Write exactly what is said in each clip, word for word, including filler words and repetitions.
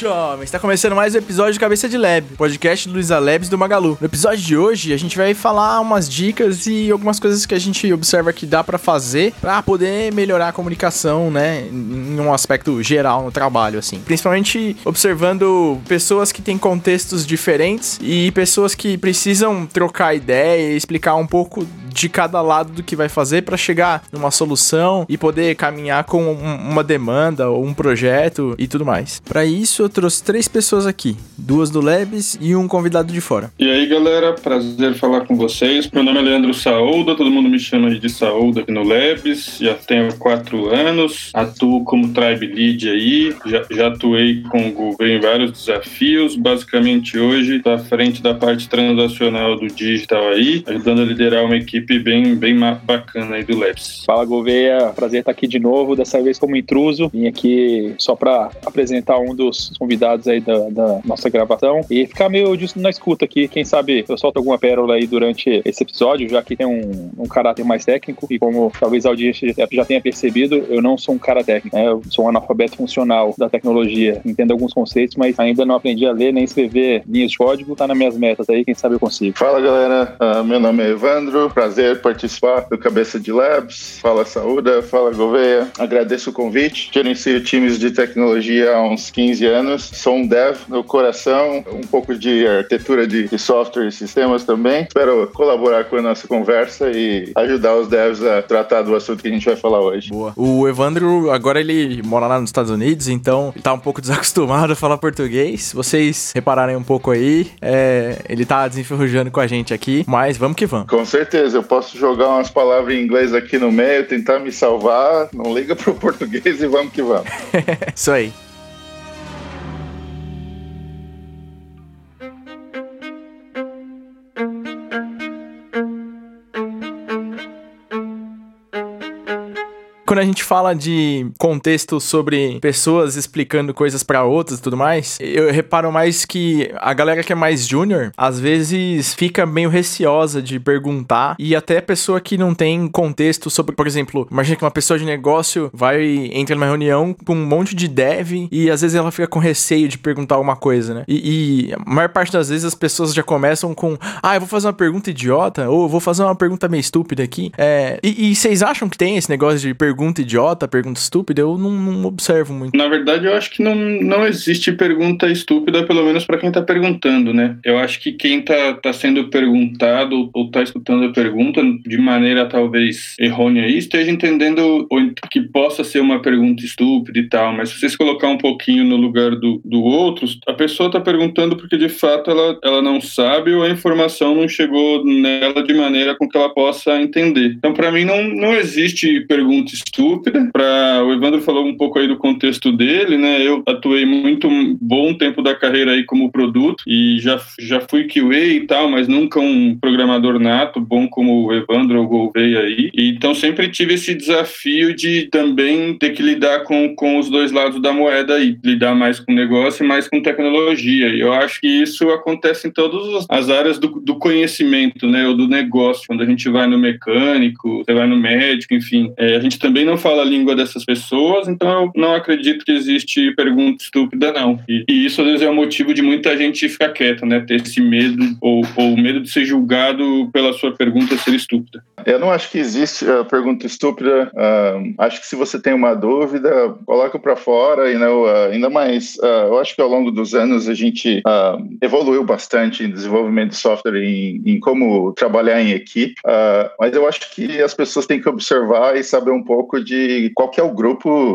jovens, está começando mais um episódio de Cabeça de Lab, podcast do Luiza Labs do Magalu. No episódio de hoje, a gente vai falar umas dicas e algumas coisas que a gente observa que dá para fazer para poder melhorar a comunicação, né, em um aspecto geral no trabalho, assim. Principalmente observando pessoas que têm contextos diferentes e pessoas que precisam trocar ideia e explicar um pouco de cada lado do que vai fazer para chegar numa solução e poder caminhar com um, uma demanda ou um projeto e tudo mais. Para isso, eu trouxe três pessoas aqui, duas do Labs e um convidado de fora. E aí, galera, prazer falar com vocês. Meu nome é Leandro Saúda, todo mundo me chama de Saúda aqui no Labs, já tenho quatro anos, atuo como Tribe Lead aí, já, já atuei com o Gouveia em vários desafios, basicamente hoje estou à frente da parte transacional do digital aí, ajudando a liderar uma equipe bem, bem bacana aí do Labs. Fala, Gouveia, prazer estar aqui de novo, dessa vez como intruso. Vim aqui só para apresentar um dos convidados aí da, da nossa gravação e ficar meio disso na escuta aqui. Quem sabe eu solto alguma pérola aí durante esse episódio, já que tem um, um caráter mais técnico e como talvez a audiência já tenha percebido, eu não sou um cara técnico, né? Eu sou um analfabeto funcional da tecnologia, entendo alguns conceitos, mas ainda não aprendi a ler nem escrever linhas de código, tá nas minhas metas aí, quem sabe eu consigo. Fala, galera, uh, meu nome é Evandro, prazer participar do Cabeça de Labs. Fala, Saúda, fala, Gouveia. Agradeço o convite. Gerencio times de tecnologia há uns quinze anos. Sou um dev no coração, um pouco de arquitetura de, de software e sistemas também. Espero colaborar com a nossa conversa e ajudar os devs a tratar do assunto que a gente vai falar hoje. Boa. O Evandro, agora ele mora lá nos Estados Unidos, então tá um pouco desacostumado a falar português. Vocês repararem um pouco aí, é, ele tá desenferrujando com a gente aqui, mas vamos que vamos. Com certeza. Eu posso jogar umas palavras em inglês aqui no meio, tentar me salvar, não liga pro português e vamos que vamos. Isso aí. Quando a gente fala de contexto sobre pessoas explicando coisas pra outras e tudo mais, eu reparo mais que a galera que é mais júnior, às vezes fica meio receosa de perguntar, e até a pessoa que não tem contexto sobre, por exemplo, imagina que uma pessoa de negócio vai, entra numa reunião com um monte de dev, e às vezes ela fica com receio de perguntar alguma coisa, né? E, e a maior parte das vezes as pessoas já começam com, ah, eu vou fazer uma pergunta idiota, ou eu vou fazer uma pergunta meio estúpida aqui. É, e, e vocês acham que tem esse negócio de pergunta Pergunta idiota, pergunta estúpida? Eu não, não observo muito. Na verdade, eu acho que não, não existe pergunta estúpida, pelo menos para quem tá perguntando, né? Eu acho que quem tá, tá sendo perguntado ou tá escutando a pergunta de maneira talvez errônea aí, esteja entendendo que possa ser uma pergunta estúpida e tal, mas se vocês colocar um pouquinho no lugar do, do outro, a pessoa tá perguntando porque de fato ela, ela não sabe ou a informação não chegou nela de maneira com que ela possa entender. Então, para mim, não, não existe pergunta estúpida. estúpida. Pra, o Evandro falou um pouco aí do contexto dele, né? Eu atuei muito um bom tempo da carreira aí como produto e já, já fui Q A e tal, mas nunca um programador nato, bom como o Evandro ou o Gouveia aí. E, então sempre tive esse desafio de também ter que lidar com, com os dois lados da moeda aí, lidar mais com negócio e mais com tecnologia. E eu acho que isso acontece em todas as áreas do, do conhecimento, né? Ou do negócio. Quando a gente vai no mecânico, você vai no médico, enfim. É, a gente também não fala a língua dessas pessoas, então eu não acredito que existe pergunta estúpida, não. E, e isso, às vezes, é o motivo de muita gente ficar quieta, né? Ter esse medo, ou, ou medo de ser julgado pela sua pergunta ser estúpida. Eu não acho que existe a uh, pergunta estúpida. Uh, acho que se você tem uma dúvida, coloca para fora. E, não, uh, ainda mais, uh, eu acho que ao longo dos anos a gente uh, evoluiu bastante em desenvolvimento de software, em, em como trabalhar em equipe. Uh, mas eu acho que as pessoas têm que observar e saber um pouco de qual que é o grupo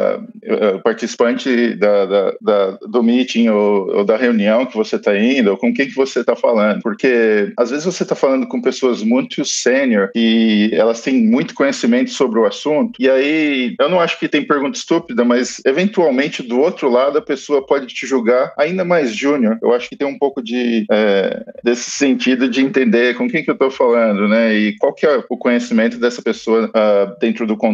uh, participante da, da, da, do meeting ou, ou da reunião que você está indo, ou com quem que você está falando. Porque às vezes você está falando com pessoas muito sênior e elas têm muito conhecimento sobre o assunto, e aí eu não acho que tem pergunta estúpida, mas eventualmente do outro lado a pessoa pode te julgar ainda mais júnior. Eu acho que tem um pouco de é, desse sentido de entender com quem que eu estou falando, né? E qual que é o conhecimento dessa pessoa uh, dentro do contexto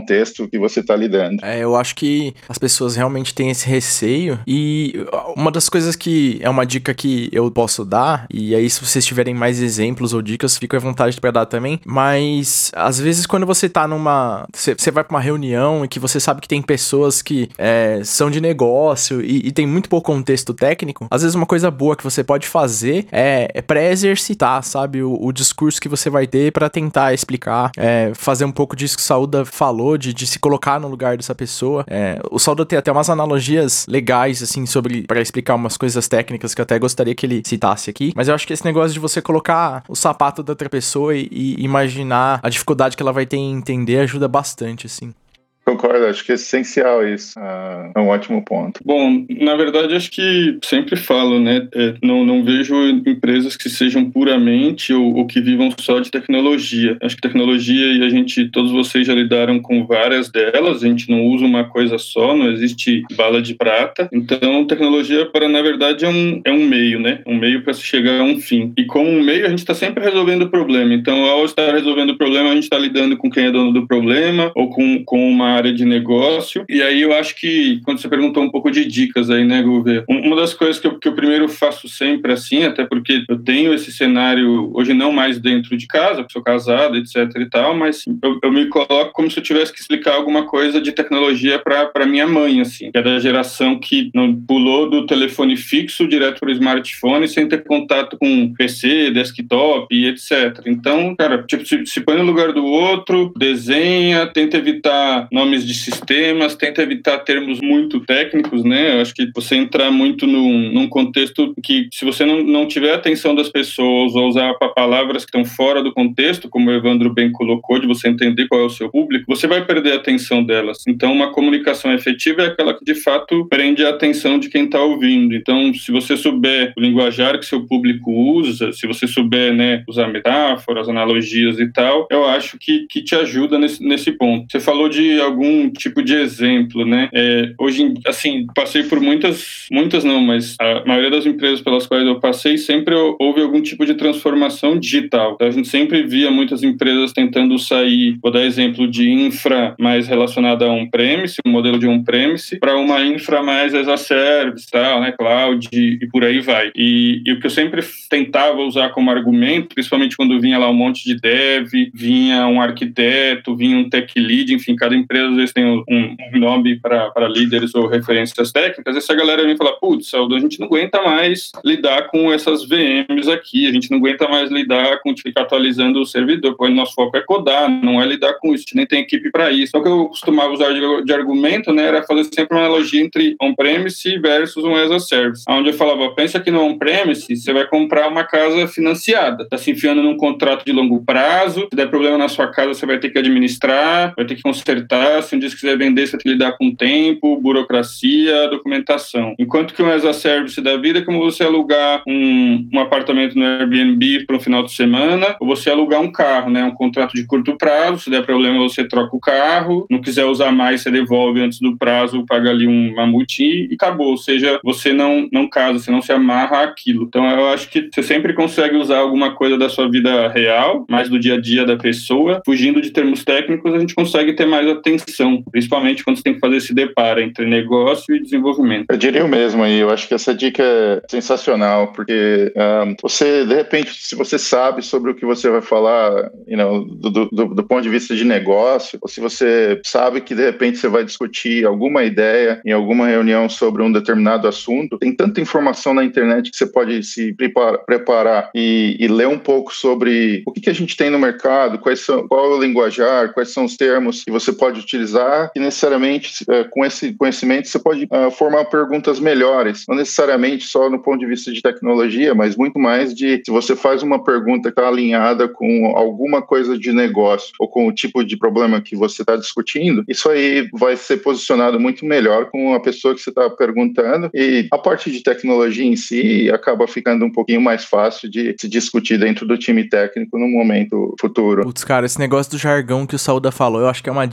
contexto que você está lidando. É, eu acho que as pessoas realmente têm esse receio, e uma das coisas que é uma dica que eu posso dar, e aí se vocês tiverem mais exemplos ou dicas, fica à vontade pra dar também, mas às vezes quando você tá numa... Você vai pra uma reunião e que você sabe que tem pessoas que é, são de negócio e, e tem muito pouco contexto técnico, às vezes uma coisa boa que você pode fazer é, é pré-exercitar, sabe, o, o discurso que você vai ter pra tentar explicar, é, fazer um pouco disso que o Saúda falou, de, de se colocar no lugar dessa pessoa. É, o Saúda tem até umas analogias legais, assim, sobre, pra explicar umas coisas técnicas que eu até gostaria que ele citasse aqui, mas eu acho que esse negócio de você colocar o sapato da outra pessoa e, e imaginar a dificuldade que ela vai ter em entender ajuda bastante, assim. Concordo, acho que é essencial isso. Ah, é um ótimo ponto. Bom, na verdade, acho que sempre falo, né? É, não, não vejo empresas que sejam puramente ou, ou que vivam só de tecnologia. Acho que tecnologia, e a gente, todos vocês já lidaram com várias delas, a gente não usa uma coisa só, não existe bala de prata. Então, tecnologia, para, na verdade, é um, é um meio, né? Um meio para se chegar a um fim. E como um meio, a gente está sempre resolvendo o problema. Então, ao estar resolvendo o problema, a gente está lidando com quem é dono do problema ou com, com uma área de negócio. E aí eu acho que, quando você perguntou um pouco de dicas aí, né, Gouveia, uma das coisas que eu, que eu primeiro faço sempre assim, até porque eu tenho esse cenário, hoje não mais dentro de casa, porque sou casado, etc e tal, mas eu, eu me coloco como se eu tivesse que explicar alguma coisa de tecnologia para minha mãe, assim, que é da geração que não pulou do telefone fixo direto para o smartphone sem ter contato com P C, desktop e etcétera. Então, cara, tipo, se, se põe no lugar do outro, desenha, tenta evitar nomes de sistemas, tenta evitar termos muito técnicos, né? Eu acho que você entrar muito num, num contexto que, se você não, não tiver atenção das pessoas ou usar palavras que estão fora do contexto, como o Evandro bem colocou, de você entender qual é o seu público, você vai perder a atenção delas. Então, uma comunicação efetiva é aquela que, de fato, prende a atenção de quem está ouvindo. Então, se você souber o linguajar que seu público usa, se você souber, né, usar metáforas, analogias e tal, eu acho que, que te ajuda nesse, nesse ponto. Você falou de algum tipo de exemplo, né? É, hoje, assim, passei por muitas, muitas não, mas a maioria das empresas pelas quais eu passei, sempre houve algum tipo de transformação digital. Então, a gente sempre via muitas empresas tentando sair, vou dar exemplo de infra mais relacionada a on-premise, um modelo de on-premise, para uma infra mais as a service, tal, né? Cloud e por aí vai. E, e o que eu sempre tentava usar como argumento, principalmente quando vinha lá um monte de dev, vinha um arquiteto, vinha um tech lead, enfim, cada empresa às vezes tem um, um nome para líderes ou referências técnicas, essa galera vem falar, putz, Saúde, a gente não aguenta mais lidar com essas V Ms aqui, a gente não aguenta mais lidar com ficar atualizando o servidor, porque o nosso foco é codar, não é lidar com isso, a gente nem tem equipe para isso. Então, o que eu costumava usar de, de argumento, né, era fazer sempre uma analogia entre on-premise versus um as a service, onde eu falava, pensa que no on-premise você vai comprar uma casa financiada, tá se enfiando num contrato de longo prazo, se der problema na sua casa, você vai ter que administrar, vai ter que consertar, se um dia você quiser vender, você tem que lidar com tempo, burocracia, documentação. Enquanto que um as a service da vida é como você alugar um, um apartamento no Airbnb para um final de semana, ou você alugar um carro, né? Um contrato de curto prazo, se der problema você troca o carro, não quiser usar mais, você devolve antes do prazo, paga ali uma multinha e acabou. Ou seja, você não, não casa, você não se amarra àquilo. Então eu acho que você sempre consegue usar alguma coisa da sua vida real, mais do dia a dia da pessoa, fugindo de termos técnicos, a gente consegue ter mais atenção, principalmente quando você tem que fazer esse deparo entre negócio e desenvolvimento. Eu diria o mesmo aí, eu acho que essa dica é sensacional, porque um, você, de repente, se você sabe sobre o que você vai falar, you know, do, do, do ponto de vista de negócio, ou se você sabe que, de repente, você vai discutir alguma ideia em alguma reunião sobre um determinado assunto, tem tanta informação na internet que você pode se prepara, preparar e, e ler um pouco sobre o que, que a gente tem no mercado, quais são, qual é o linguajar, quais são os termos que você pode utilizar, e necessariamente com esse conhecimento você pode uh, formar perguntas melhores, não necessariamente só no ponto de vista de tecnologia, mas muito mais de se você faz uma pergunta que está alinhada com alguma coisa de negócio ou com o tipo de problema que você está discutindo, isso aí vai ser posicionado muito melhor com a pessoa que você está perguntando, e a parte de tecnologia em si acaba ficando um pouquinho mais fácil de se discutir dentro do time técnico no momento futuro. Putz, cara, esse negócio do jargão que o Saúda falou, eu acho que é uma dica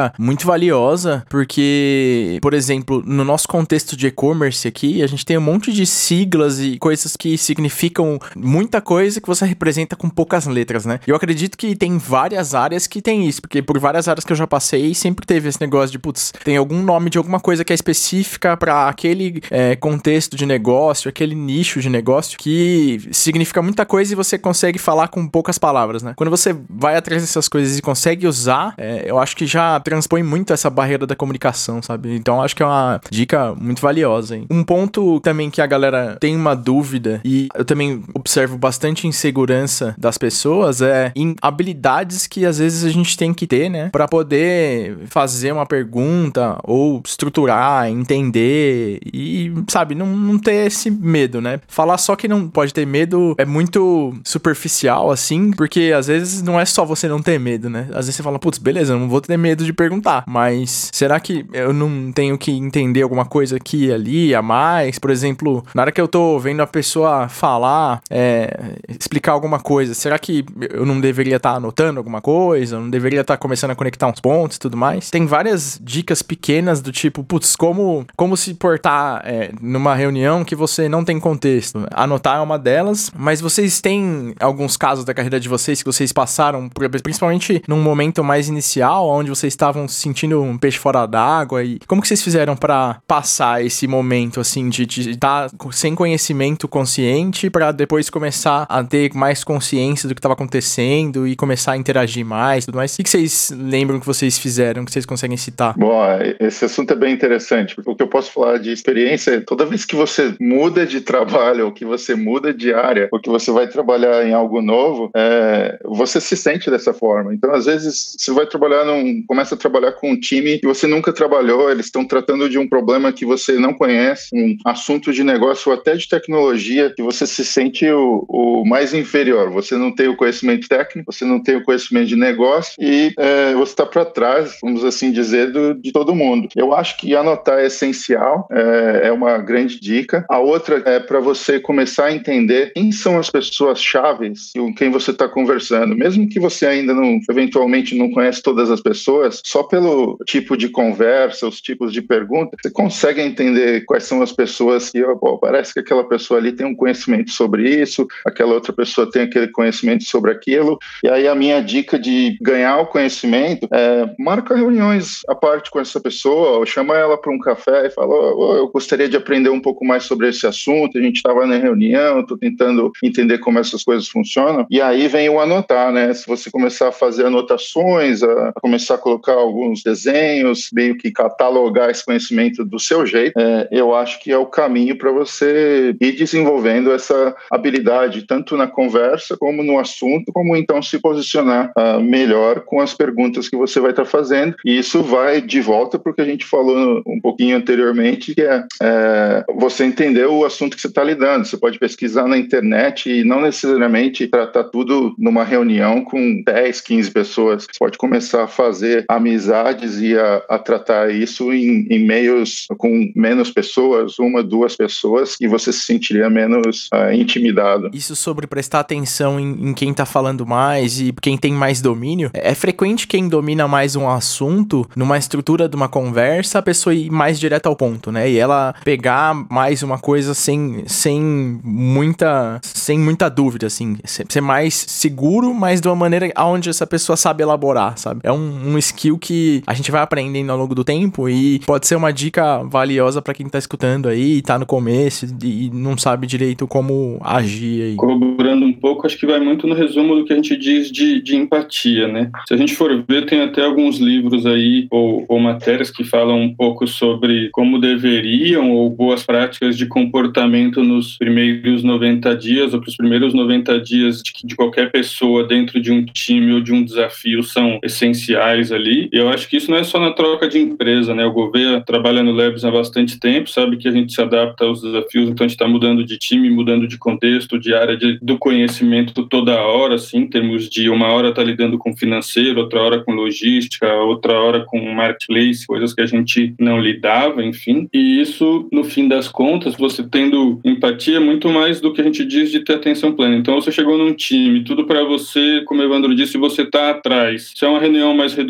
dica muito valiosa, porque, por exemplo, no nosso contexto de e-commerce aqui, a gente tem um monte de siglas e coisas que significam muita coisa que você representa com poucas letras, né? Eu acredito que tem várias áreas que tem isso, porque por várias áreas que eu já passei, sempre teve esse negócio de, putz, tem algum nome de alguma coisa que é específica para aquele é, contexto de negócio, aquele nicho de negócio, que significa muita coisa e você consegue falar com poucas palavras, né? Quando você vai atrás dessas coisas e consegue usar, é, eu acho que já transpõe muito essa barreira da comunicação, sabe? Então, acho que é uma dica muito valiosa, hein? Um ponto também que a galera tem uma dúvida, e eu também observo bastante insegurança das pessoas, é em habilidades que às vezes a gente tem que ter, né? Pra poder fazer uma pergunta ou estruturar, entender e, sabe, não, não ter esse medo, né? Falar só que não pode ter medo é muito superficial, assim, porque às vezes não é só você não ter medo, né? Às vezes você fala, putz, beleza, eu não vou ter medo de perguntar, mas será que eu não tenho que entender alguma coisa aqui e ali a mais? Por exemplo, na hora que eu tô vendo a pessoa falar, é, explicar alguma coisa, será que eu não deveria estar tá anotando alguma coisa? Eu não deveria estar tá começando a conectar uns pontos e tudo mais? Tem várias dicas pequenas do tipo, putz, como, como se portar é, numa reunião que você não tem contexto. Anotar é uma delas, mas vocês têm alguns casos da carreira de vocês que vocês passaram, principalmente num momento mais inicial, onde vocês estavam sentindo um peixe fora d'água, e como que vocês fizeram pra passar esse momento, assim, de estar sem conhecimento consciente pra depois começar a ter mais consciência do que estava acontecendo e começar a interagir mais e tudo mais? O que vocês lembram que vocês fizeram, que vocês conseguem citar? Bom, esse assunto é bem interessante, porque o que eu posso falar de experiência é toda vez que você muda de trabalho, ou que você muda de área, ou que você vai trabalhar em algo novo, é, você se sente dessa forma. Então, às vezes, você vai trabalhar num... começa a trabalhar com um time que você nunca trabalhou, eles estão tratando de um problema que você não conhece, um assunto de negócio ou até de tecnologia, que você se sente o, o mais inferior. Você não tem o conhecimento técnico, você não tem o conhecimento de negócio e é, você está para trás, vamos assim dizer, do, de todo mundo. Eu acho que anotar é essencial, é, é uma grande dica. A outra é para você começar a entender quem são as pessoas chaves com quem você está conversando. Mesmo que você ainda não, eventualmente não conhece todas as pessoas, só pelo tipo de conversa, os tipos de pergunta, você consegue entender quais são as pessoas que, ó, parece que aquela pessoa ali tem um conhecimento sobre isso, aquela outra pessoa tem aquele conhecimento sobre aquilo. E aí a minha dica de ganhar o conhecimento é marca reuniões à parte com essa pessoa, ou chama ela para um café e fala, oh, eu gostaria de aprender um pouco mais sobre esse assunto, a gente estava na reunião, estou tentando entender como essas coisas funcionam. E aí vem o anotar, né? Se você começar a fazer anotações, a começar a colocar alguns desenhos, meio que catalogar esse conhecimento do seu jeito, é, eu acho que é o caminho para você ir desenvolvendo essa habilidade, tanto na conversa, como no assunto, como então se posicionar uh, melhor com as perguntas que você vai estar tá fazendo. E isso vai de volta porque a gente falou um pouquinho anteriormente, que é, é você entender o assunto que você está lidando. Você pode pesquisar na internet e não necessariamente tratar tudo numa reunião com dez, quinze pessoas. Você pode começar a fazer amizades e a, a tratar isso em, em meios com menos pessoas, uma, duas pessoas, e você se sentiria menos uh, intimidado. Isso sobre prestar atenção em, em quem tá falando mais e quem tem mais domínio. É frequente quem domina mais um assunto, numa estrutura de uma conversa, a pessoa ir mais direto ao ponto, né? E ela pegar mais uma coisa sem, sem muita sem muita dúvida, assim. Ser mais seguro, mas de uma maneira onde essa pessoa sabe elaborar, sabe? É um, um skill que a gente vai aprendendo ao longo do tempo e pode ser uma dica valiosa pra quem tá escutando aí, tá no começo e não sabe direito como agir aí. Corroborando um pouco, acho que vai muito no resumo do que a gente diz de, de empatia, né? Se a gente for ver, tem até alguns livros aí, ou, ou matérias que falam um pouco sobre como deveriam, ou boas práticas de comportamento nos primeiros noventa dias, ou para os primeiros noventa dias de, de qualquer pessoa dentro de um time ou de um desafio são essenciais ali. E eu acho que isso não é só na troca de empresa, né? O Gouveia trabalha no Labs há bastante tempo, sabe que a gente se adapta aos desafios, então a gente está mudando de time, mudando de contexto, de área de, do conhecimento toda hora, assim, em termos de uma hora tá lidando com financeiro, outra hora com logística, outra hora com marketplace, coisas que a gente não lidava, enfim. E isso, no fim das contas, você tendo empatia é muito mais do que a gente diz de ter atenção plena. Então você chegou num time, tudo para você, como o Evandro disse, você tá atrás. Se é uma reunião mais reduzida e você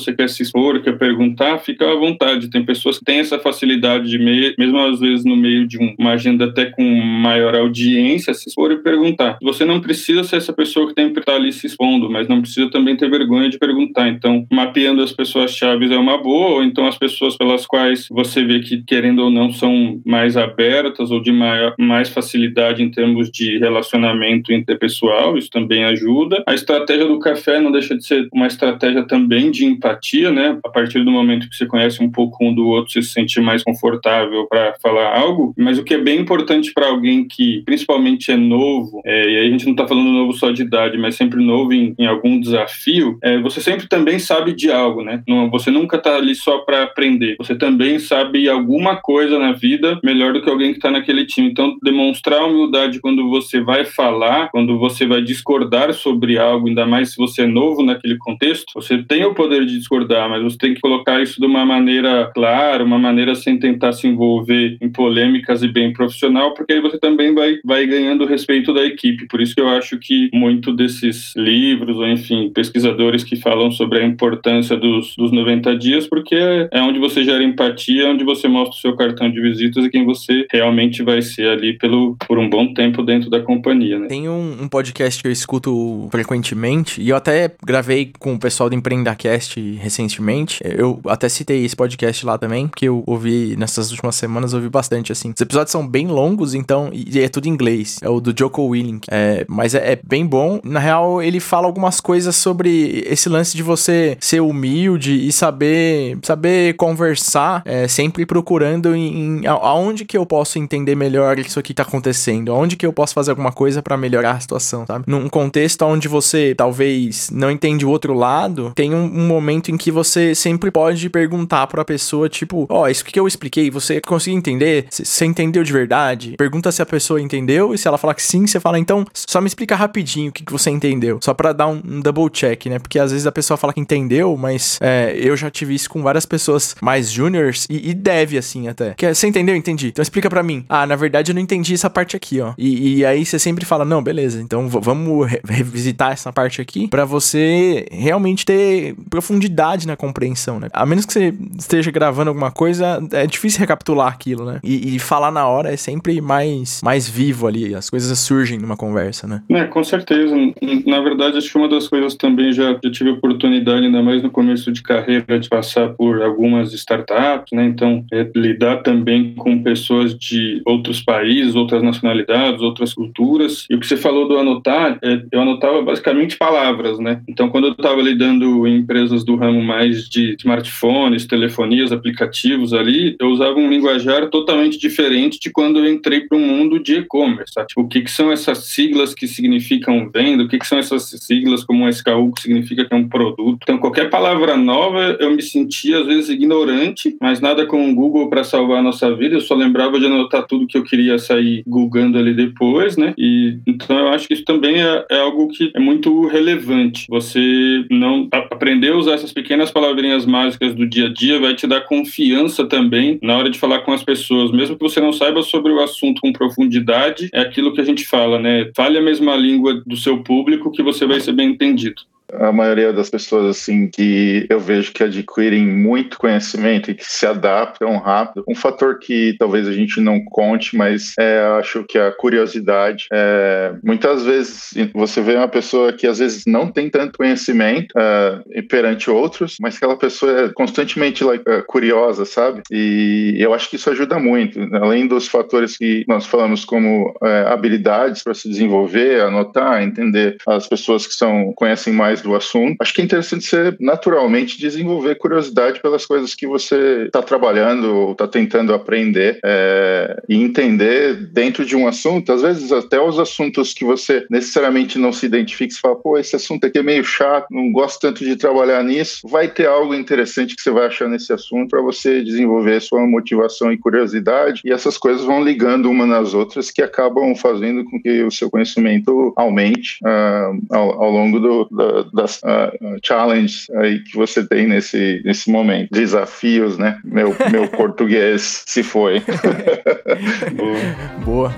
você quer se expor, quer perguntar, fica à vontade. Tem pessoas que têm essa facilidade de, meio, mesmo às vezes no meio de um, uma agenda até com maior audiência, se expor e perguntar. Você não precisa ser essa pessoa que tem que estar ali se expondo, mas não precisa também ter vergonha de perguntar. Então, mapeando as pessoas-chave é uma boa, ou então as pessoas pelas quais você vê que, querendo ou não, são mais abertas ou de maior, mais facilidade em termos de relacionamento interpessoal, isso também ajuda. A estratégia do café não deixa de ser uma estratégia também de empatia, né? A partir do momento que você conhece um pouco um do outro, você se sente mais confortável para falar algo, mas o que é bem importante para alguém que principalmente é novo, é, e aí a gente não está falando novo só de idade, mas sempre novo em, em algum desafio, é, você sempre também sabe de algo, né? Não, você nunca está ali só para aprender, você também sabe alguma coisa na vida melhor do que alguém que está naquele time. Então, demonstrar humildade quando você vai falar, quando você vai discordar sobre algo, ainda mais se você é novo naquele contexto, você tem o poder de discordar, mas você tem que colocar isso de uma maneira clara, uma maneira sem tentar se envolver em polêmicas e bem profissional, porque aí você também vai, vai ganhando o respeito da equipe. Por isso que eu acho que muito desses livros, ou enfim, pesquisadores que falam sobre a importância dos, dos noventa dias, porque é, é onde você gera empatia, onde você mostra o seu cartão de visitas e quem você realmente vai ser ali pelo, por um bom tempo dentro da companhia, né? Tem um, um podcast que eu escuto frequentemente, e eu até gravei com o pessoal do EmpreendaCast recentemente. Eu até citei esse podcast lá também, que eu ouvi nessas últimas semanas, eu ouvi bastante, assim. Os episódios são bem longos, então, e é tudo em inglês. É o do Jocko Willink. É, mas é, é bem bom. Na real, ele fala algumas coisas sobre esse lance de você ser humilde e saber, saber conversar, é, sempre procurando em, em aonde que eu posso entender melhor isso aqui tá acontecendo, aonde que eu posso fazer alguma coisa pra melhorar a situação, sabe? Num contexto onde você talvez não entende o outro lado, tem um, um momento em que você sempre pode perguntar pra pessoa, tipo, ó, oh, isso que eu expliquei, você conseguiu entender? Você entendeu de verdade? Pergunta se a pessoa entendeu, e se ela falar que sim, você fala, então, só me explica rapidinho o que, que você entendeu, só pra dar um, um double check, né? Porque às vezes a pessoa fala que entendeu, mas é, eu já tive isso com várias pessoas mais juniors, e, e deve, assim, até. Que, você entendeu? Entendi. Então explica pra mim. Ah, na verdade eu não entendi essa parte aqui, ó. E, e aí você sempre fala, não, beleza, então v- vamos re- revisitar essa parte aqui pra você realmente ter profundidade na compreensão, né? A menos que você esteja gravando alguma coisa, é difícil recapitular aquilo, né? E, e falar na hora é sempre mais, mais vivo ali, as coisas surgem numa conversa, né? É, com certeza. Na verdade, acho que uma das coisas também já, já tive oportunidade, ainda mais no começo de carreira, de passar por algumas startups, né? Então, é, lidar também com pessoas de outros países, outras nacionalidades, outras culturas. E o que você falou do anotar, é, eu anotava basicamente palavras, né? Então, quando eu estava lidando em empresas do ramo mais de smartphones, telefonias, aplicativos ali, eu usava um linguajar totalmente diferente de quando eu entrei para o mundo de e-commerce. Tá? Tipo, o que, que são essas siglas que significam venda? O que, que são essas siglas como um S K U que significa que é um produto? Então, qualquer palavra nova, eu me sentia às vezes ignorante, mas nada com o Google para salvar a nossa vida. Eu só lembrava de anotar tudo que eu queria sair googando ali depois, né? E então eu acho que isso também é, é algo que é muito relevante. Você não a, aprender a usar essas pequenas palavrinhas mágicas do dia a dia vai te dar confiança também na hora de falar com as pessoas, mesmo que você não saiba sobre o assunto com profundidade. É aquilo que a gente fala, né? Fale a mesma língua do seu público que você vai ser bem entendido. A maioria das pessoas, assim, que eu vejo que adquirem muito conhecimento e que se adaptam rápido, um fator que talvez a gente não conte, mas é, acho que a curiosidade. É, muitas vezes você vê uma pessoa que às vezes não tem tanto conhecimento é, perante outros, mas aquela pessoa é constantemente like, é, curiosa, sabe? E eu acho que isso ajuda muito. Além dos fatores que nós falamos como é, habilidades para se desenvolver, anotar, entender as pessoas que são, conhecem mais do assunto. Acho que é interessante você naturalmente desenvolver curiosidade pelas coisas que você está trabalhando ou está tentando aprender é, e entender dentro de um assunto. Às vezes até os assuntos que você necessariamente não se identifica, você fala, pô, esse assunto aqui é meio chato, não gosto tanto de trabalhar nisso. Vai ter algo interessante que você vai achar nesse assunto para você desenvolver sua motivação e curiosidade, e essas coisas vão ligando uma nas outras que acabam fazendo com que o seu conhecimento aumente uh, ao, ao longo do, da, das uh, challenges aí que você tem nesse, nesse momento. Desafios, né? Meu, meu português se foi. Boa. Boa.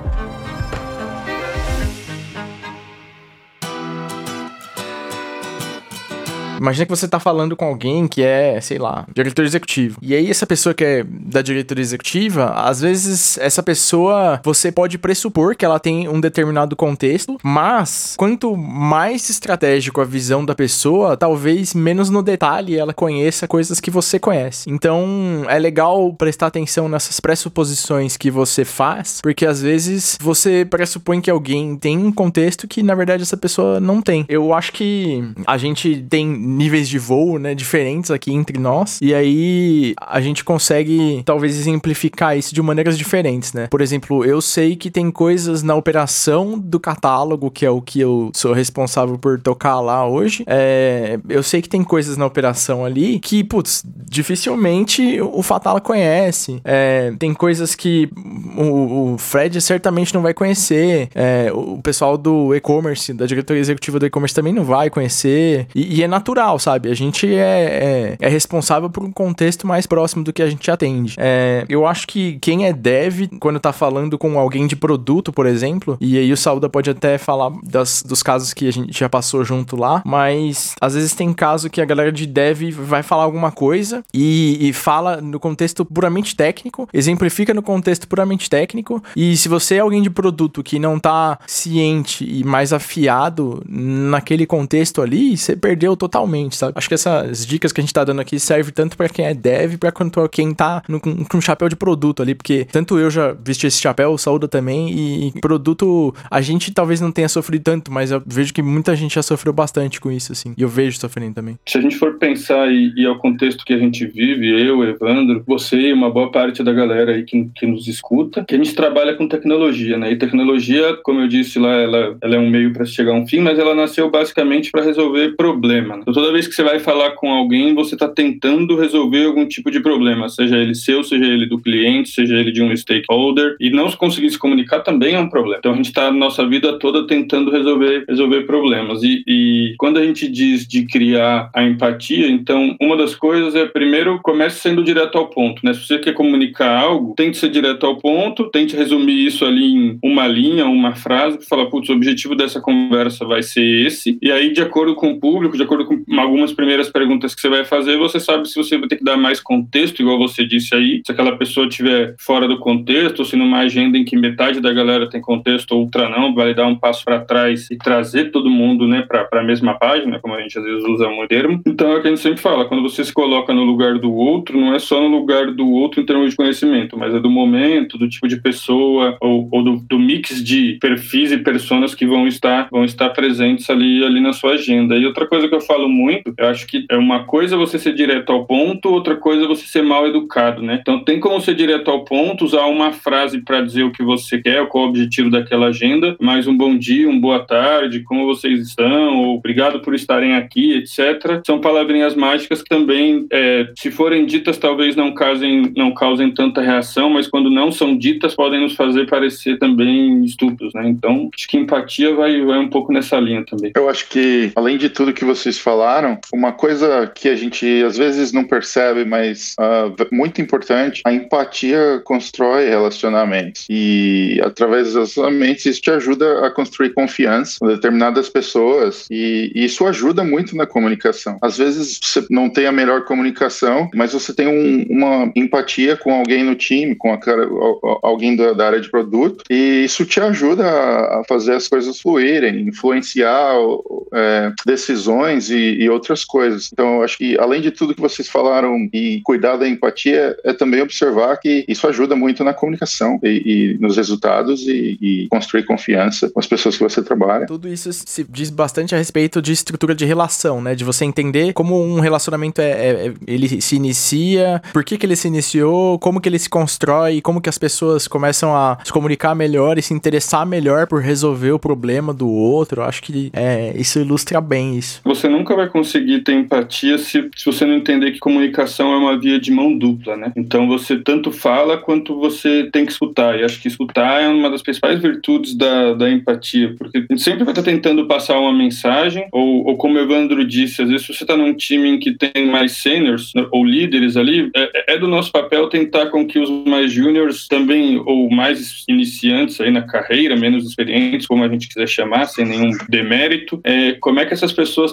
Imagina que você tá falando com alguém que é, sei lá, diretor executivo. E aí essa pessoa que é da diretoria executiva, às vezes essa pessoa, você pode pressupor que ela tem um determinado contexto, mas quanto mais estratégico a visão da pessoa, talvez menos no detalhe ela conheça coisas que você conhece. Então é legal prestar atenção nessas pressuposições que você faz, porque às vezes você pressupõe que alguém tem um contexto que na verdade essa pessoa não tem. Eu acho que a gente tem níveis de voo, né, diferentes aqui entre nós, e aí a gente consegue talvez exemplificar isso de maneiras diferentes, né? Por exemplo, eu sei que tem coisas na operação do catálogo, que é o que eu sou responsável por tocar lá hoje. É, eu sei que tem coisas na operação ali que, putz, dificilmente o Fatala conhece. É, tem coisas que o, o Fred certamente não vai conhecer. É, o pessoal do e-commerce, da diretoria executiva do e-commerce também não vai conhecer. E, e é natural, sabe? A gente é, é, é responsável por um contexto mais próximo do que a gente atende. É, eu acho que quem é dev, quando tá falando com alguém de produto, por exemplo, e aí o Saúda pode até falar das, dos casos que a gente já passou junto lá, mas às vezes tem caso que a galera de dev vai falar alguma coisa e, e fala no contexto puramente técnico, exemplifica no contexto puramente técnico, e se você é alguém de produto que não tá ciente e mais afiado naquele contexto ali, você perdeu totalmente, sabe? Acho que essas dicas que a gente tá dando aqui servem tanto pra quem é dev, pra quanto pra quem tá no, com um chapéu de produto ali, porque tanto eu já vesti esse chapéu, o Saúda também, e produto, a gente talvez não tenha sofrido tanto, mas eu vejo que muita gente já sofreu bastante com isso, assim, e eu vejo sofrendo também. Se a gente for pensar e, e ao contexto que a gente vive, eu, Evandro, você e uma boa parte da galera aí que, que nos escuta, que a gente trabalha com tecnologia, né? E tecnologia, como eu disse lá, ela, ela é um meio para chegar a um fim, mas ela nasceu basicamente para resolver problema, né? Então, toda vez que você vai falar com alguém, você está tentando resolver algum tipo de problema, seja ele seu, seja ele do cliente, seja ele de um stakeholder, e não conseguir se comunicar também é um problema. Então, a gente está a nossa vida toda tentando resolver, resolver problemas. E, e quando a gente diz de criar a empatia, então, uma das coisas é, primeiro, comece sendo direto ao ponto, né? Se você quer comunicar algo, tente ser direto ao ponto, tente resumir isso ali em uma linha, uma frase, que fala, putz, o objetivo dessa conversa vai ser esse, e aí, de acordo com o público, de acordo com algumas primeiras perguntas que você vai fazer, você sabe se você vai ter que dar mais contexto, igual você disse aí, se aquela pessoa estiver fora do contexto, ou se numa agenda em que metade da galera tem contexto, outra não, vai dar um passo para trás e trazer todo mundo, né, para a mesma página, como a gente às vezes usa um termo. Então é o que a gente sempre fala, quando você se coloca no lugar do outro, não é só no lugar do outro em termos de conhecimento, mas é do momento, do tipo de pessoa, ou, ou do, do mix de perfis e personas que vão estar, vão estar presentes ali, ali na sua agenda. E outra coisa que eu falo muito, eu acho que é uma coisa você ser direto ao ponto, outra coisa você ser mal educado, né? Então tem como ser direto ao ponto, usar uma frase para dizer o que você quer, qual o objetivo daquela agenda, mais um bom dia, um boa tarde, como vocês estão, ou obrigado por estarem aqui, etcétera. São palavrinhas mágicas que também, é, se forem ditas, talvez não causem, não causem tanta reação, mas quando não são ditas, podem nos fazer parecer também estúpidos, né? Então, acho que empatia vai, vai um pouco nessa linha também. Eu acho que, além de tudo que vocês falaram, uma coisa que a gente às vezes não percebe, mas uh, muito importante, a empatia constrói relacionamentos. E através dos relacionamentos, isso te ajuda a construir confiança com determinadas pessoas. E, e isso ajuda muito na comunicação. Às vezes você não tem a melhor comunicação, mas você tem um, uma empatia com alguém no time, com a cara, alguém da, da área de produto, e isso te ajuda a, a fazer as coisas fluírem, influenciar é, decisões e, e outras coisas. Então, eu acho que, além de tudo que vocês falaram, e cuidar da empatia, é também observar que isso ajuda muito na comunicação e, e nos resultados e, e construir confiança com as pessoas que você trabalha. Tudo isso se diz bastante a respeito de estrutura de relação, né? De você entender como um relacionamento é, é ele se inicia, por que que ele se iniciou, como que ele se constrói, como que as pessoas começam a se comunicar melhor e se interessar melhor por resolver o problema do outro. Eu acho que é, isso ilustra bem isso. Você nunca vai conseguir ter empatia se, se você não entender que comunicação é uma via de mão dupla, né? Então você tanto fala quanto você tem que escutar. E acho que escutar é uma das principais virtudes da, da empatia, porque a gente sempre vai estar tentando passar uma mensagem, ou, ou como o Evandro disse, às vezes se você está num time em que tem mais seniors ou líderes ali, é, é do nosso papel tentar com que os mais juniors também, ou mais iniciantes aí na carreira, menos experientes, como a gente quiser chamar, sem nenhum demérito, é, como é que essas pessoas também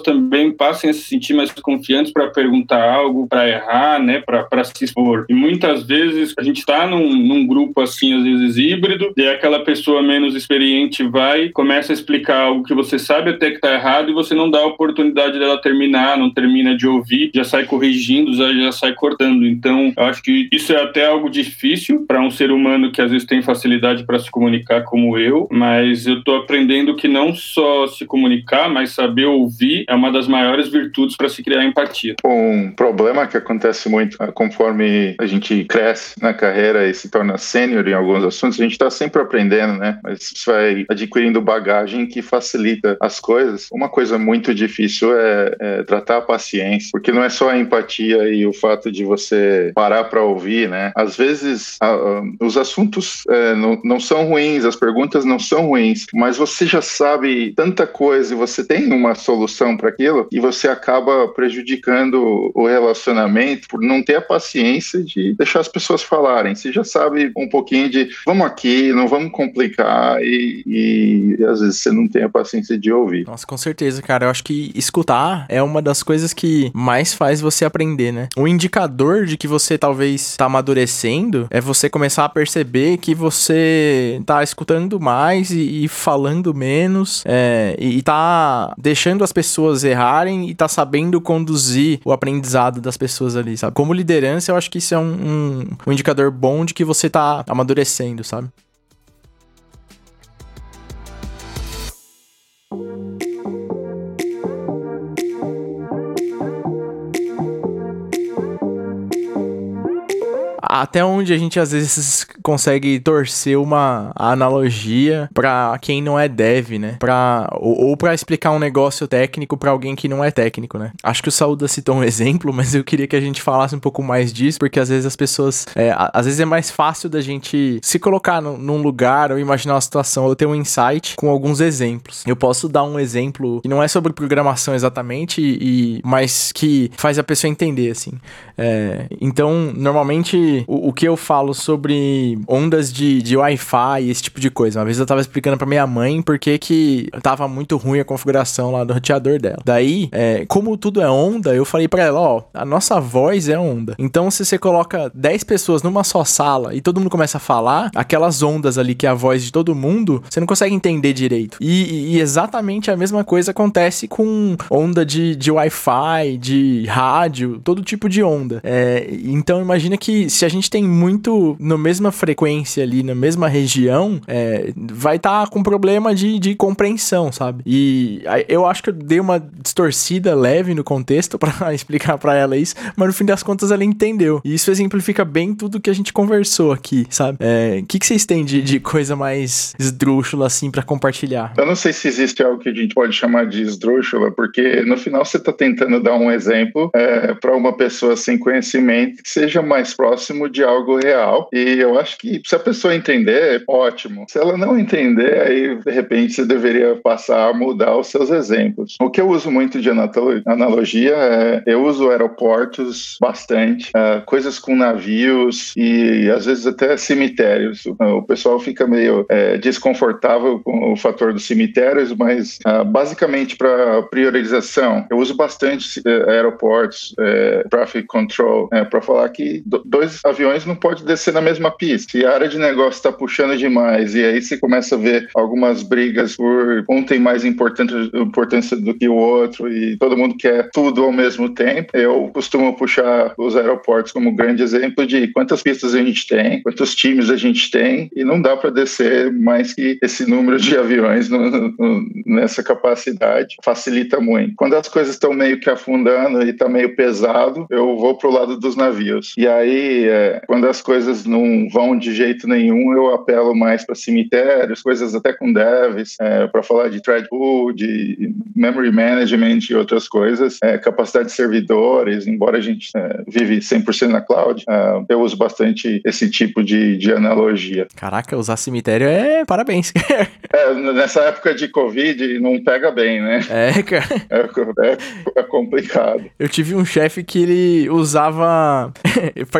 passem a se sentir mais confiantes para perguntar algo, para errar, né, para se expor. E muitas vezes a gente está num, num grupo assim, às vezes híbrido, e aquela pessoa menos experiente vai, começa a explicar algo que você sabe até que está errado e você não dá a oportunidade dela terminar, não termina de ouvir, já sai corrigindo, já, já sai cortando. Então, eu acho que isso é até algo difícil para um ser humano que às vezes tem facilidade para se comunicar como eu, mas eu estou aprendendo que não só se comunicar, mas saber ouvir é uma das maiores virtudes para se criar empatia. Um problema que acontece muito conforme a gente cresce na carreira e se torna sênior em alguns assuntos, a gente está sempre aprendendo, né? Mas você vai adquirindo bagagem que facilita as coisas. Uma coisa muito difícil é, é tratar a paciência, porque não é só a empatia e o fato de você parar para ouvir, né? Às vezes a, a, os assuntos é, não, não são ruins, as perguntas não são ruins, mas você já sabe tanta coisa e você tem uma solução para aquilo e você acaba prejudicando o relacionamento por não ter a paciência de deixar as pessoas falarem. Você já sabe um pouquinho de vamos aqui, não vamos complicar e, e às vezes você não tem a paciência de ouvir. Nossa, com certeza, cara. Eu acho que escutar é uma das coisas que mais faz você aprender, né? Um indicador de que você talvez tá amadurecendo é você começar a perceber que você tá escutando mais e, e falando menos é, e, e tá deixando as pessoas errarem e tá sabendo conduzir o aprendizado das pessoas ali, sabe? Como liderança, eu acho que isso é um, um, um indicador bom de que você tá amadurecendo, sabe? Até onde a gente às vezes consegue torcer uma analogia pra quem não é dev, né? Pra, ou, ou pra explicar um negócio técnico pra alguém que não é técnico, né? Acho que o Saúda citou um exemplo, mas eu queria que a gente falasse um pouco mais disso, porque às vezes as pessoas... É, às vezes é mais fácil da gente se colocar no, num lugar ou imaginar uma situação ou ter um insight com alguns exemplos. Eu posso dar um exemplo que não é sobre programação exatamente, e, mas que faz a pessoa entender, assim. É, então, normalmente... O, o que eu falo sobre ondas de, de Wi-Fi e esse tipo de coisa. Uma vez eu tava explicando pra minha mãe porque que tava muito ruim a configuração lá do roteador dela. Daí, é, como tudo é onda, eu falei pra ela, ó, a nossa voz é onda. Então, se você coloca dez pessoas numa só sala e todo mundo começa a falar, aquelas ondas ali que é a voz de todo mundo, você não consegue entender direito. E, e exatamente a mesma coisa acontece com onda de, de Wi-Fi, de rádio, todo tipo de onda. É, então, imagina que se a gente tem muito na mesma frequência ali, na mesma região, é, vai estar tá com problema de, de compreensão, sabe? E eu acho que eu dei uma distorcida leve no contexto pra explicar pra ela isso, mas no fim das contas ela entendeu. E isso exemplifica bem tudo que a gente conversou aqui, sabe? O é, que, que vocês têm de, de coisa mais esdrúxula, assim, pra compartilhar? Eu não sei se existe algo que a gente pode chamar de esdrúxula, porque no final você tá tentando dar um exemplo é, pra uma pessoa sem conhecimento que seja mais próximo de algo real, e eu acho que se a pessoa entender, ótimo. Se ela não entender, aí de repente você deveria passar a mudar os seus exemplos. O que eu uso muito de analogia é, eu uso aeroportos bastante, uh, coisas com navios e às vezes até cemitérios. O pessoal fica meio é, desconfortável com o fator dos cemitérios, mas uh, basicamente para priorização, eu uso bastante uh, aeroportos, uh, traffic control, uh, para falar que do, dois aviões não podem descer na mesma pista. Se a área de negócio está puxando demais e aí você começa a ver algumas brigas por um tem mais importância do que o outro e todo mundo quer tudo ao mesmo tempo, eu costumo puxar os aeroportos como grande exemplo de quantas pistas a gente tem, quantos times a gente tem, e não dá para descer mais que esse número de aviões no, no, nessa capacidade. Facilita muito. Quando as coisas estão meio que afundando e está meio pesado, eu vou pro lado dos navios. E aí, é, quando as coisas não vão de jeito nenhum, eu apelo mais para cemitérios, coisas até com devs, é, para falar de thread pool, de memory management e outras coisas, é, capacidade de servidores, embora a gente é, vive cem por cento na cloud, é, eu uso bastante esse tipo de, de analogia. Caraca, usar cemitério é parabéns. É, nessa época de Covid não pega bem, né? É, cara. É, é, é complicado. Eu tive um chefe que ele usava, pra, pra explicar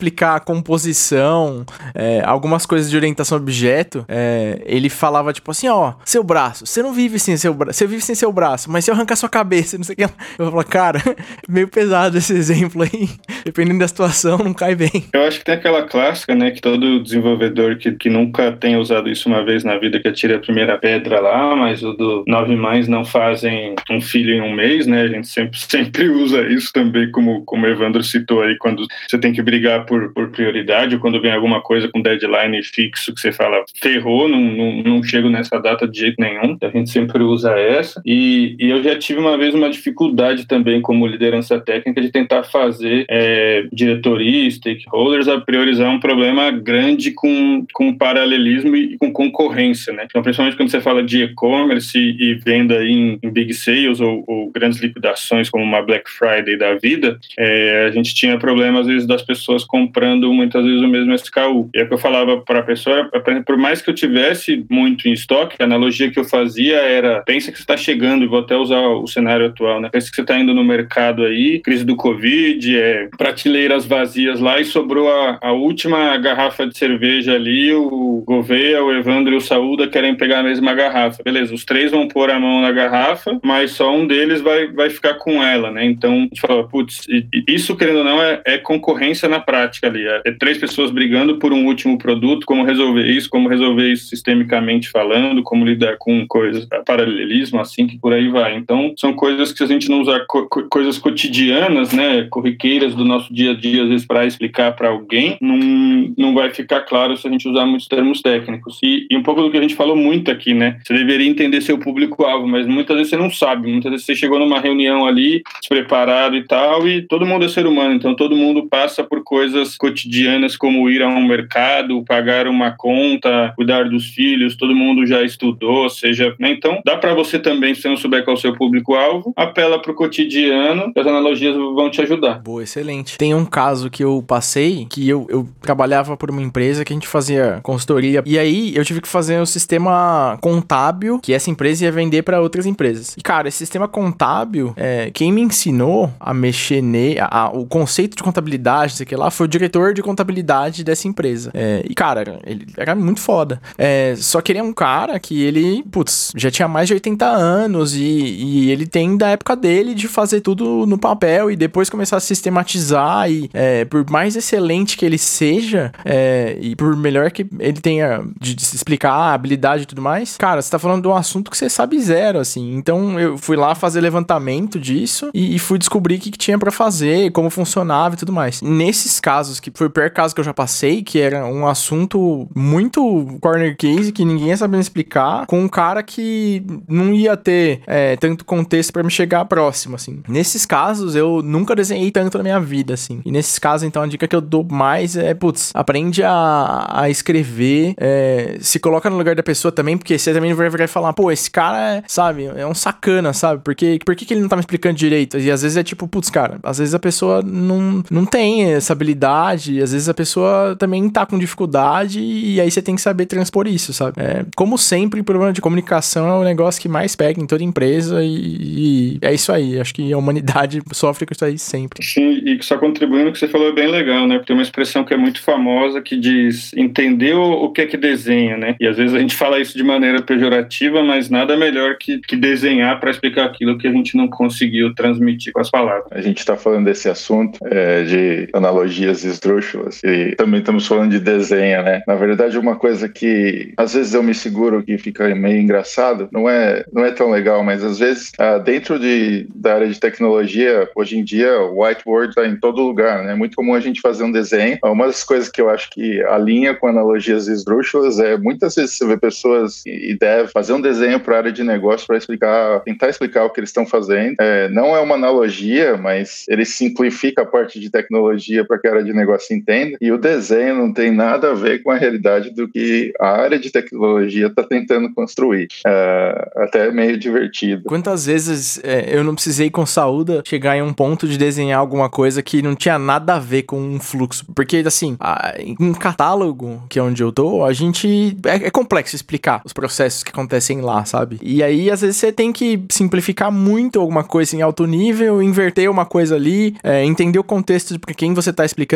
explicar a composição, é, algumas coisas de orientação a objeto, é, ele falava tipo assim, ó, seu braço, você não vive sem seu braço, você vive sem seu braço, mas se eu arrancar sua cabeça, não sei o que, eu vou falar, cara, meio pesado esse exemplo aí, dependendo da situação, não cai bem. Eu acho que tem aquela clássica, né, que todo desenvolvedor que, que nunca tenha usado isso uma vez na vida, que atira a primeira pedra lá, mas o do nove mães não fazem um filho em um mês, né, a gente sempre, sempre usa isso também, como, como o Evandro citou aí, quando você tem que brigar por, por prioridade, ou quando vem alguma coisa com deadline fixo, que você fala, ferrou, não, não, não chego nessa data de jeito nenhum, a gente sempre usa essa, e, e eu já tive uma vez uma dificuldade também como liderança técnica de tentar fazer é, diretoria, stakeholders, a priorizar um problema grande com, com paralelismo e com concorrência, né? Então, principalmente quando você fala de e-commerce e, e venda em, em big sales ou, ou grandes liquidações como uma Black Friday da vida, é, a gente tinha problema às vezes das pessoas comprando muitas vezes o mesmo S K U. E é o que eu falava para a pessoa, por mais que eu tivesse muito em estoque, a analogia que eu fazia era, pensa que você está chegando, e vou até usar o cenário atual, né? Pensa que você está indo no mercado aí, crise do Covid, é, prateleiras vazias lá e sobrou a, a última garrafa de cerveja ali, o Gouveia, o Evandro e o Saúda querem pegar a mesma garrafa. Beleza, os três vão pôr a mão na garrafa, mas só um deles vai, vai ficar com ela, né? Então, a gente fala, putz, isso, querendo ou não, é, é concorrência na prática ali. É, é três pessoas brigando por um último produto, como resolver isso, como resolver isso sistemicamente falando, como lidar com coisas, paralelismo, assim, que por aí vai. Então, são coisas que a gente não usa, co- coisas cotidianas, né, corriqueiras do nosso dia a dia, às vezes, para explicar para alguém, não, não vai ficar claro se a gente usar muitos termos técnicos. E, e um pouco do que a gente falou muito aqui, né, você deveria entender seu público-alvo, mas muitas vezes você não sabe, muitas vezes você chegou numa reunião ali, despreparado e tal, e todo mundo é ser humano, então todo mundo passa por coisas cotidianas como ir a um mercado, pagar uma conta, cuidar dos filhos, todo mundo já estudou, seja, né? Então dá para você também, se você não souber qual é o seu público-alvo, apela pro cotidiano, as analogias vão te ajudar. Boa, excelente. Tem um caso que eu passei, que eu, eu trabalhava por uma empresa que a gente fazia consultoria, e aí eu tive que fazer um sistema contábil que essa empresa ia vender para outras empresas. E cara, esse sistema contábil, é, quem me ensinou a mexer ne, a, a, o conceito de contabilidade, sei que lá, foi o diretor de contabilidade dessa empresa. É, e cara, ele era muito foda. É, só que ele é um cara que ele, putz, já tinha mais de oitenta anos e, e ele tem da época dele de fazer tudo no papel e depois começar a sistematizar e é, por mais excelente que ele seja é, e por melhor que ele tenha de, de se explicar a habilidade e tudo mais, cara, você tá falando de um assunto que você sabe zero, assim. Então eu fui lá fazer levantamento disso e, e fui descobrir o que, que tinha pra fazer, como funcionava e tudo mais. Nesses casos, que foi o pior caso que eu já passei, que era um assunto muito corner case, que ninguém ia sabendo explicar, com um cara que não ia ter é, tanto contexto pra me chegar próximo, assim. Nesses casos, eu nunca desenhei tanto na minha vida, assim. E nesses casos, então, a dica que eu dou mais é, putz, aprende a, a escrever, é, se coloca no lugar da pessoa também, porque você também vai virar e falar, pô, esse cara é, sabe, é um sacana, sabe? Porque, por que, que ele não tá me explicando direito? E às vezes é tipo, putz, cara, às vezes a pessoa não, não tem essa habilidade, às vezes a pessoa também tá com dificuldade e aí você tem que saber transpor isso, sabe? É, como sempre, o problema de comunicação é o negócio que mais pega em toda empresa e, e é isso aí. Acho que a humanidade sofre com isso aí sempre. Sim, e só contribuindo, o que você falou é bem legal, né? Porque tem uma expressão que é muito famosa que diz entender o, o que é que desenha, né? E às vezes a gente fala isso de maneira pejorativa, mas nada melhor que, que desenhar para explicar aquilo que a gente não conseguiu transmitir com as palavras. A gente está falando desse assunto é, de analogias esdrúxulas e também estamos falando de desenho, né? Na verdade, uma coisa que às vezes eu me seguro que fica meio engraçado, não é, não é tão legal, mas às vezes ah, dentro de, da área de tecnologia, hoje em dia o whiteboard está em todo lugar, né? É muito comum a gente fazer um desenho. Uma das coisas que eu acho que alinha com analogias esdrúxulas é muitas vezes você vê pessoas e deve fazer um desenho para a área de negócio para explicar, tentar explicar o que eles estão fazendo. É, não é uma analogia, mas ele simplifica a parte de tecnologia para que a área de negócio entenda, e o desenho não tem nada a ver com a realidade do que a área de tecnologia está tentando construir. É, até meio divertido. Quantas vezes é, eu não precisei com Saúda chegar em um ponto de desenhar alguma coisa que não tinha nada a ver com um fluxo, porque assim, a, em catálogo, que é onde eu tô, a gente, é, é complexo explicar os processos que acontecem lá, sabe? E aí, às vezes, você tem que simplificar muito alguma coisa em alto nível, inverter uma coisa ali, é, entender o contexto de quem você tá explicando,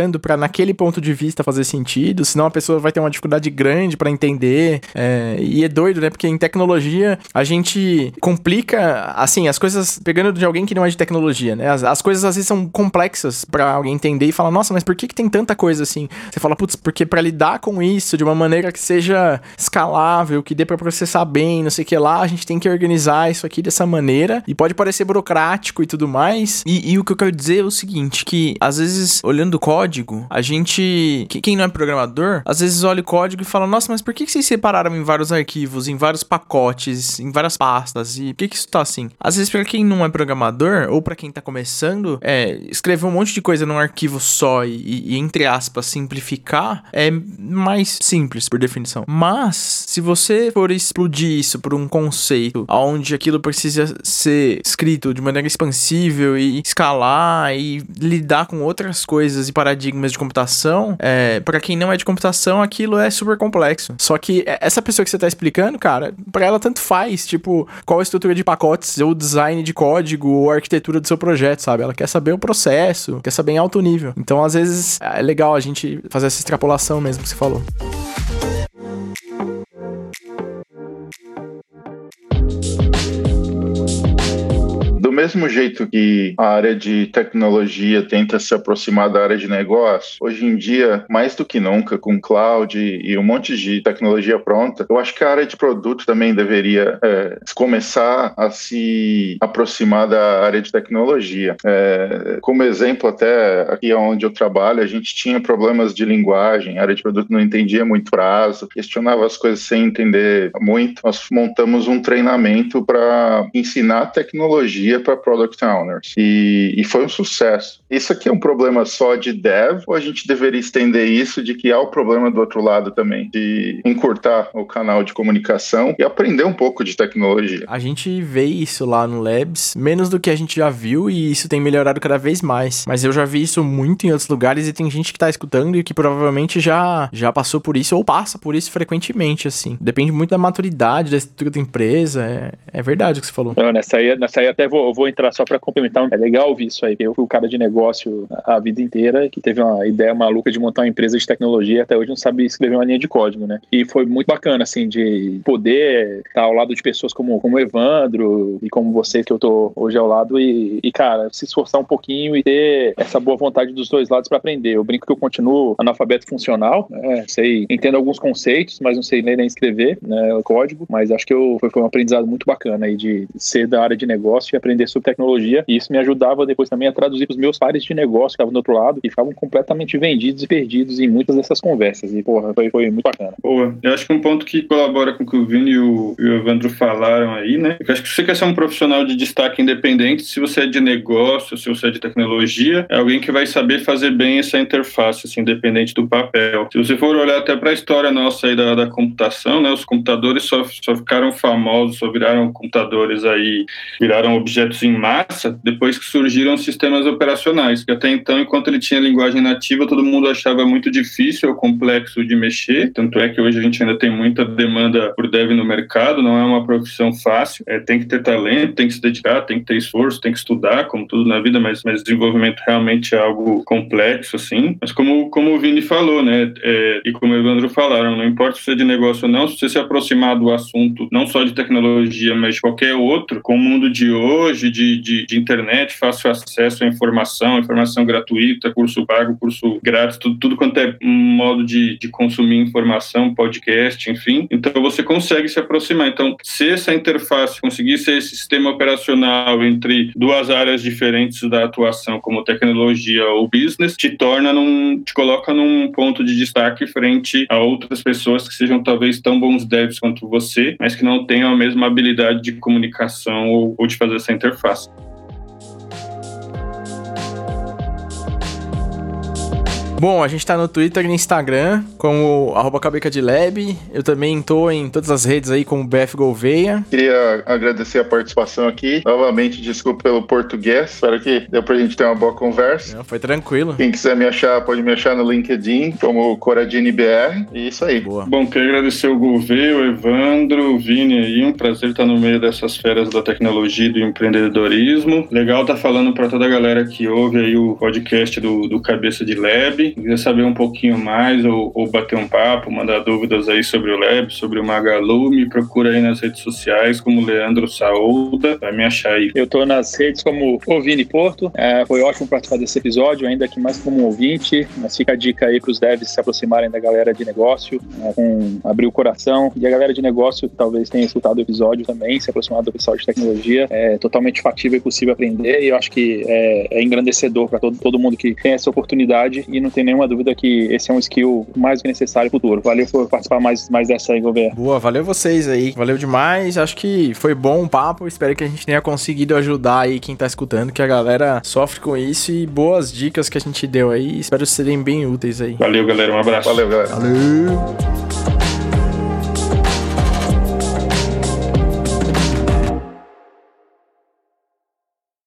explicando pra naquele ponto de vista fazer sentido, senão a pessoa vai ter uma dificuldade grande pra entender. É, e é doido, né? Porque em tecnologia a gente complica, assim, as coisas pegando de alguém que não é de tecnologia, né? As, as coisas às vezes são complexas pra alguém entender e falar, nossa, mas por que, que tem tanta coisa assim? Você fala, putz, porque pra lidar com isso de uma maneira que seja escalável, que dê pra processar bem, não sei o que lá, a gente tem que organizar isso aqui dessa maneira, e pode parecer burocrático e tudo mais, e, e o que eu quero dizer é o seguinte, que às vezes, olhando o código, a gente, que, quem não é programador, às vezes olha o código e fala, nossa, mas por que, que vocês separaram em vários arquivos, em vários pacotes, em várias pastas, e por que que isso tá assim? Às vezes pra quem não é programador, ou pra quem tá começando, é, escrever um monte de coisa num arquivo só e, e, entre aspas, simplificar, é mais simples, por definição. Mas, se você for explodir isso por um conceito onde aquilo precisa ser escrito de maneira expansível e escalar e lidar com outras coisas e paradigmas de computação, é, para quem não é de computação, aquilo é super complexo. Só que essa pessoa que você tá explicando, cara, pra ela tanto faz, tipo, qual a estrutura de pacotes, ou design de código, ou a arquitetura do seu projeto, sabe? Ela quer saber o processo, quer saber em alto nível. Então, às vezes, é legal a gente fazer essa extrapolação mesmo que você falou. Do mesmo jeito que a área de tecnologia tenta se aproximar da área de negócio, hoje em dia, mais do que nunca, com cloud e um monte de tecnologia pronta, eu acho que a área de produto também deveria é, começar a se aproximar da área de tecnologia. É, como exemplo, até aqui onde eu trabalho, a gente tinha problemas de linguagem, a área de produto não entendia muito prazo, questionava as coisas sem entender muito. Nós montamos um treinamento para ensinar tecnologia para Product Owners. E, e foi um sucesso. Isso aqui é um problema só de dev, ou a gente deveria estender isso de que há o problema do outro lado também, de encurtar o canal de comunicação e aprender um pouco de tecnologia? A gente vê isso lá no Labs, menos do que a gente já viu, e isso tem melhorado cada vez mais. Mas eu já vi isso muito em outros lugares e tem gente que tá escutando e que provavelmente já, já passou por isso ou passa por isso frequentemente, assim. Depende muito da maturidade, da estrutura da empresa. É, é verdade o que você falou. Não, nessa aí, nessa aí até vou, vou entrar só para complementar. É legal ouvir isso aí. Eu fui o cara de negócio a vida inteira, que teve uma ideia maluca de montar uma empresa de tecnologia, até hoje não sabe escrever uma linha de código, né? E foi muito bacana, assim, de poder estar ao lado de pessoas como, como o Evandro e como você, que eu tô hoje ao lado, e, e, cara, se esforçar um pouquinho e ter essa boa vontade dos dois lados para aprender. Eu brinco que eu continuo analfabeto funcional, né? Sei, entendo alguns conceitos, mas não sei ler nem escrever, né, o código, mas acho que eu, foi, foi um aprendizado muito bacana aí de ser da área de negócio e aprender sobre tecnologia, e isso me ajudava depois também a traduzir para os meus pares de negócio que estavam do outro lado e ficavam completamente vendidos e perdidos em muitas dessas conversas, e porra, foi, foi muito bacana. Boa, eu acho que um ponto que colabora com o que o Vini e o, e o Evandro falaram aí, né, eu acho que se você quer ser um profissional de destaque independente, se você é de negócio, se você é de tecnologia, é alguém que vai saber fazer bem essa interface, assim, independente do papel. Se você for olhar até para a história nossa aí da, da computação, né, os computadores só, só ficaram famosos, só viraram computadores aí, viraram objetos em massa, depois que surgiram sistemas operacionais, que até então, enquanto ele tinha linguagem nativa, todo mundo achava muito difícil ou complexo de mexer, tanto é que hoje a gente ainda tem muita demanda por dev no mercado, não é uma profissão fácil, é, tem que ter talento, tem que se dedicar, tem que ter esforço, tem que estudar, como tudo na vida, mas, mas desenvolvimento realmente é algo complexo, assim. Mas como, como o Vini falou, né, é, e como o Evandro falaram, não importa se você é de negócio ou não, se você se aproximar do assunto, não só de tecnologia, mas de qualquer outro, com o mundo de hoje, de, de, de internet, fácil acesso à informação, informação gratuita, curso pago, curso grátis, tudo, tudo quanto é um modo de, de consumir informação, podcast, enfim. Então você consegue se aproximar. Então, se essa interface conseguir ser esse sistema operacional entre duas áreas diferentes da atuação, como tecnologia ou business, te torna num, te coloca num ponto de destaque frente a outras pessoas que sejam talvez tão bons devs quanto você, mas que não tenham a mesma habilidade de comunicação ou, ou de fazer essa interface. Bom, a gente tá no Twitter e no Instagram como arroba cabecadilab. Eu também tô em todas as redes aí como B F Gouveia. Queria agradecer a participação aqui. Novamente, desculpa pelo português. Espero que deu pra gente ter uma boa conversa. Não, foi tranquilo. Quem quiser me achar, pode me achar no LinkedIn como Coradini B R. E isso aí. Boa. Bom, quero agradecer o Gouveia, o Evandro, o Vini aí. Um prazer estar no meio dessas feras da tecnologia e do empreendedorismo. Legal estar falando pra toda a galera que ouve aí o podcast do, do Cabeça de Lab. aí, quiser saber um pouquinho mais ou, ou bater um papo, mandar dúvidas aí sobre o Lab, sobre o Magalu, me procura aí nas redes sociais como Leandro Saúda, vai me achar aí. Eu tô nas redes como Ovini Porto, é, foi ótimo participar desse episódio, ainda que mais como um ouvinte, mas fica a dica aí pros devs se aproximarem da galera de negócio, é, com abrir o coração, e a galera de negócio que talvez tenha escutado o episódio também, se aproximar do pessoal de tecnologia, é totalmente factível e possível aprender, e eu acho que é, é engrandecedor para todo, todo mundo que tem essa oportunidade, e não tem nenhuma dúvida que esse é um skill mais que necessário no futuro. Valeu por participar mais, mais dessa aí, Gouveia. Boa, valeu vocês aí, valeu demais, acho que foi bom o papo, espero que a gente tenha conseguido ajudar aí quem tá escutando, que a galera sofre com isso, e boas dicas que a gente deu aí, espero serem bem úteis aí. Valeu, galera, um abraço. Valeu, galera. Valeu!